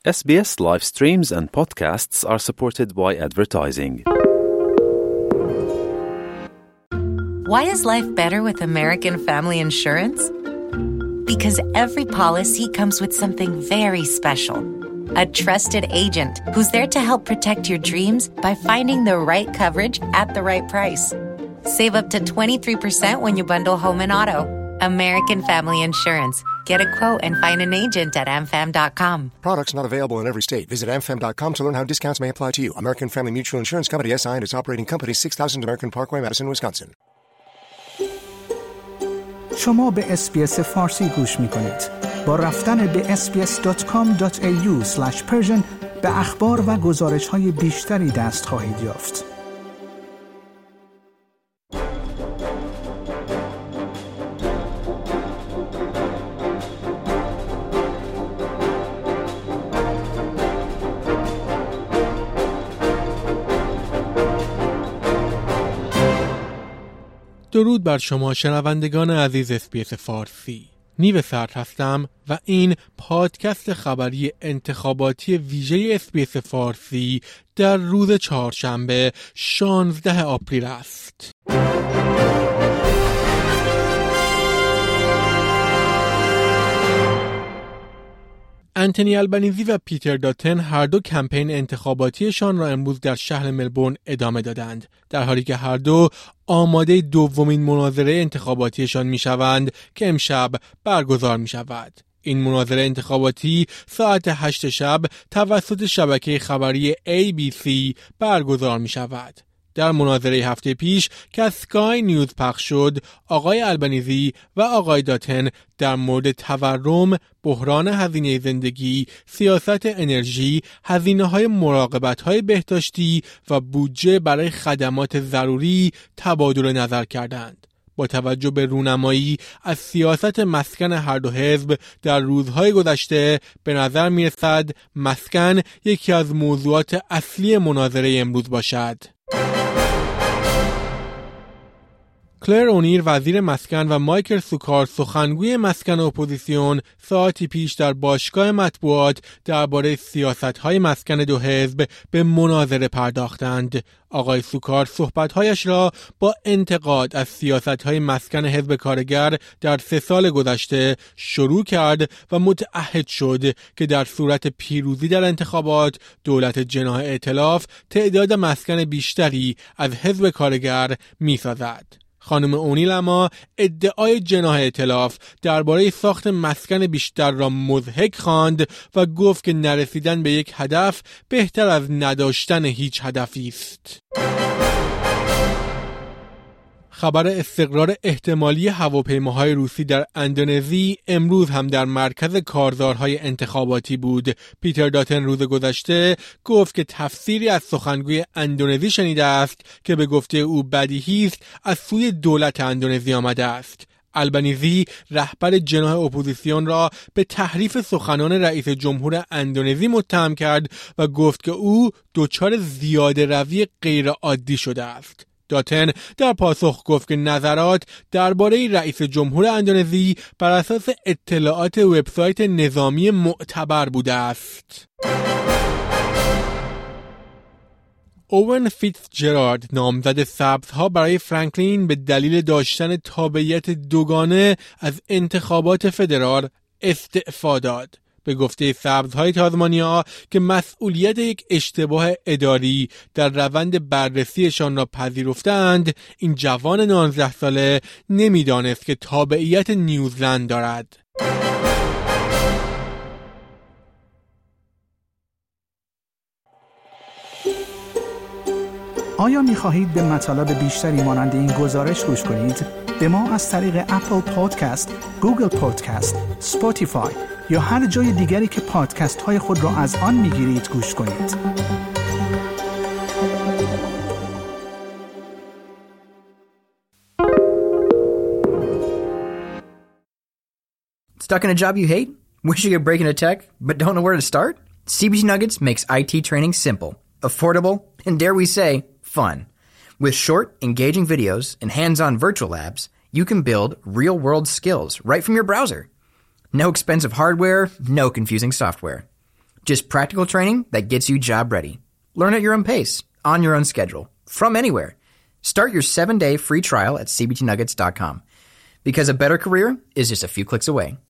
SBS live streams and podcasts are supported by advertising. Why is life better with American Family Insurance? Because every policy comes with something very special. A trusted agent who's there to help protect your dreams by finding the right coverage at the right price. Save up to 23% when you bundle home and auto. American Family Insurance. Get a quote and find an agent at amfam.com. Products not available in every state. Visit amfam.com to learn how discounts may apply to you. American Family Mutual Insurance Company SI and its operating company 6000 American Parkway, Madison, Wisconsin. شما به SBS فارسی گوش می‌کنید. با رفتن به sbs.com.au/persian به اخبار و گزارش‌های بیشتری دست خواهید یافت. درود بر شما شنوندگان عزیز اس‌بی‌اس فارسی. نیو سرد هستم و این پادکست خبری انتخاباتی ویژه اس‌بی‌اس فارسی در روز چهارشنبه 16 آپریل است. انتونی البنیزی و پیتر داتن هر دو کمپین انتخاباتیشان را امروز در شهر ملبورن ادامه دادند، در حالی که هر دو آماده دومین مناظره انتخاباتیشان میشوند که امشب برگزار می شود. این مناظره انتخاباتی ساعت 8 شب توسط شبکه خبری ABC برگزار می شود. در مناظره هفته پیش که از سکای نیوز پخش شد، آقای البنیزی و آقای داتن در مورد تورم، بحران هزینه زندگی، سیاست انرژی، هزینه‌های مراقبت‌های بهداشتی و بودجه برای خدمات ضروری تبادل نظر کردند. با توجه به رونمایی از سیاست مسکن هر دو حزب در روزهای گذشته، به نظر می‌رسد مسکن یکی از موضوعات اصلی مناظره امروز باشد. کلر اونیر وزیر مسکن و مایکل سوکار سخنگوی مسکن اپوزیسیون ساعتی پیش در باشگاه مطبوعات درباره سیاست‌های مسکن دو حزب به مناظره پرداختند. آقای سوکار صحبت‌هایش را با انتقاد از سیاست‌های مسکن حزب کارگر در 3 سال گذشته شروع کرد و متعهد شد که در صورت پیروزی در انتخابات دولت جناح ائتلاف تعداد مسکن بیشتری از حزب کارگر می‌سازد. خانم اونیل اما ادعای جناح ائتلاف درباره ساخت مسکن بیشتر را مضحک خواند و گفت که نرسیدن به یک هدف بهتر از نداشتن هیچ هدفی است. خبر استقرار احتمالی هواپیماهای روسی در اندونزی امروز هم در مرکز کارزارهای انتخاباتی بود. پیتر داتن روز گذشته گفت که تفسیری از سخنگوی اندونزی شنیده است که به گفته او بدیهی است از سوی دولت اندونزی آمده است. البنیزی رهبر جناح اپوزیسیون را به تحریف سخنان رئیس جمهور اندونزی متهم کرد و گفت که او دچار زیاده روی غیر عادی شده است. داتن در پاسخ گفت که نظرات درباره رئیس جمهور اندونزی بر اساس اطلاعات وبسایت نظامی معتبر بوده است. اوون فیتزجرالد نامزد سبزها برای فرانکلین به دلیل داشتن تابعیت دوگانه از انتخابات فدرال استعفا داد. به گفته سبزهای تازمانیا که مسئولیت یک اشتباه اداری در روند بررسیشان را پذیرفتند، این جوان 19 ساله نمیدانست که تابعیت نیوزلند دارد. آیا می‌خواهید به مطالب بیشتری مانند این گزارش گوش کنید؟ به ما از طریق اپل پادکست، گوگل پادکست، اسپاتیفای یا هر جای دیگری که پادکست های خود را از آن می‌گیرید گوش کنید. Stuck in a job you hate? Wish you could break into tech, but don't know where to start? CBC Nuggets makes IT training simple, affordable, and dare we say, fun. With short, engaging videos and hands-on virtual labs, you can build real-world skills right from your browser. No expensive hardware, no confusing software. Just practical training that gets you job ready. Learn at your own pace, on your own schedule, from anywhere. Start your 7-day free trial at cbtnuggets.com. Because a better career is just a few clicks away.